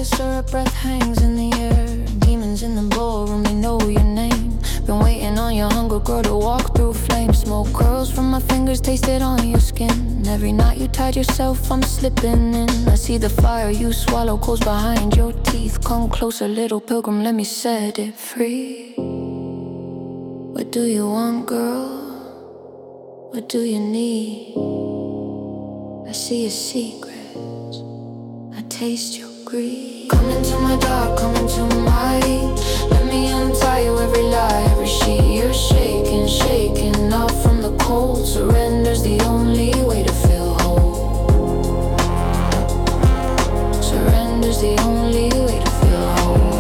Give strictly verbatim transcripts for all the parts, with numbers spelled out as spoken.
orchestra, a breath hangs in the air. Demons in the ballroom, they know your name. Been waiting on your hunger, girl, to walk through flames. Smoke curls from my fingers, taste it on your skin. Every night you tied yourself, I'm slipping in. I see the fire you swallow coals behind your teeth. Come closer, little pilgrim, let me set it free. What do you want, girl? What do you need? I see your secrets, I taste your greed. Come into my dark, come into my heat. Let me untie you, every lie, every sheet. You're shaking, shaking off from the cold. Surrender's the only way to feel whole. Surrender's the only way to feel whole.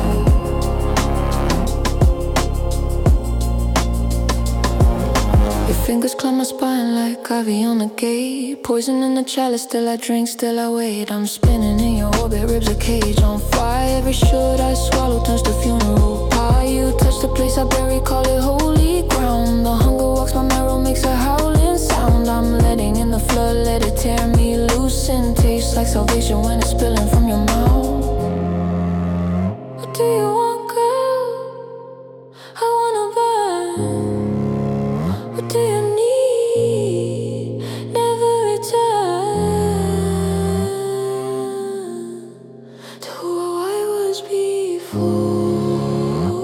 Your fingers climb my spine like ivy on a gate. Poison in the chalice, still I drink, still I wait. I'm spinning in your orbit, ribs a cage on fire. Every shot I swallow turns to funeral pie. You touch the place I bury, call it holy ground. The hunger walks my marrow, makes a howling sound. I'm letting in the flood, let it tear me loose. And tastes like salvation when it's spilling from your mouth. What do you want, girl? I wanna burn. What do you need? Never return to who I was before.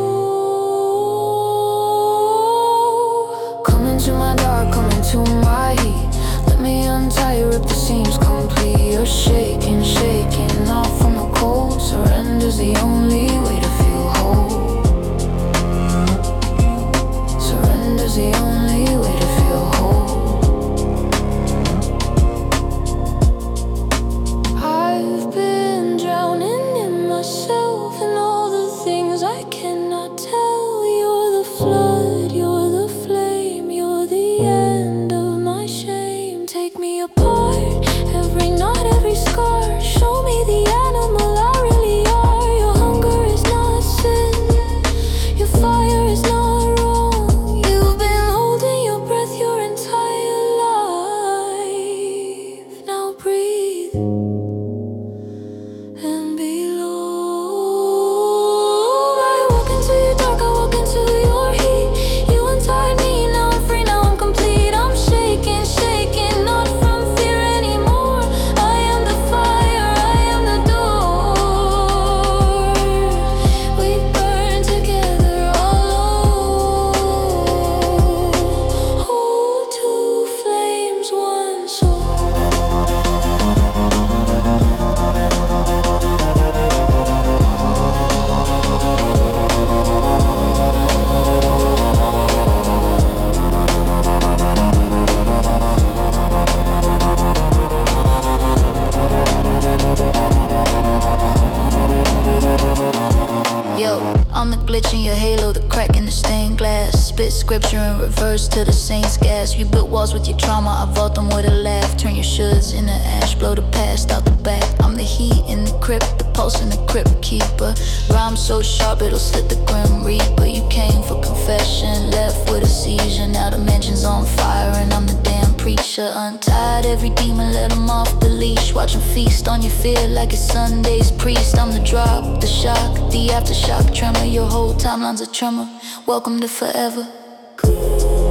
Come into my dark, come into my heat. Let me untie you, rip the seams complete. You're shaking, shaking off from the cold. Surrender's the only way to feel whole. Surrender's the only way to feel whole. I've been drowning in myself and all the things I cannot tell. You're the flood, you're the flame, you're the end of my shame. Take me apart, every knot, every scar. Show me the animal I really are. Your hunger is not sin, your fire is not wrong. You've been holding your breath your entire life. Now breathe and below. I walk into your dark, I walk into your heat. You untied me, now I'm free, now I'm complete. I'm shaking, shaking, not from fear anymore. I am the fire, I am the door. We burn together alone. Hold two flames, one soul. Yo, I'm the glitch in your halo, the crack in the stained glass. Spit scripture in reverse to the saints' gas. You built walls with your trauma, I vault them with a laugh. Turn your shoulds into ash, blow the past out the back. I'm the heat in the crypt, the pulse in the crypt keeper. Rhyme so sharp it'll slit the grim reaper. You came for confession, left with a seizure. Now the mansion's on fire and I'm the damn preacher. Untied every demon, let them off the leash. Watch 'em feast on your fear like it's Sunday's priest. I'm the drop, the shock, the aftershock tremor. Your whole timeline's a tremor. Welcome to forever.